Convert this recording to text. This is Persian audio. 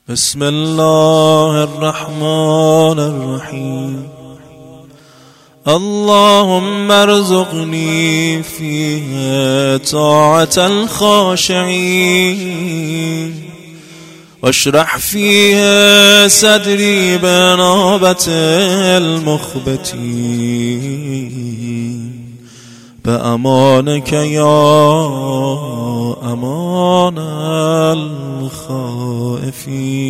بسم الله الرحمن الرحيم. اللهم ارزقني فيه طاعة الخاشعين، واشرح فيه صدري بنابة المخبتين، بأمانك يا أمان الخائفين.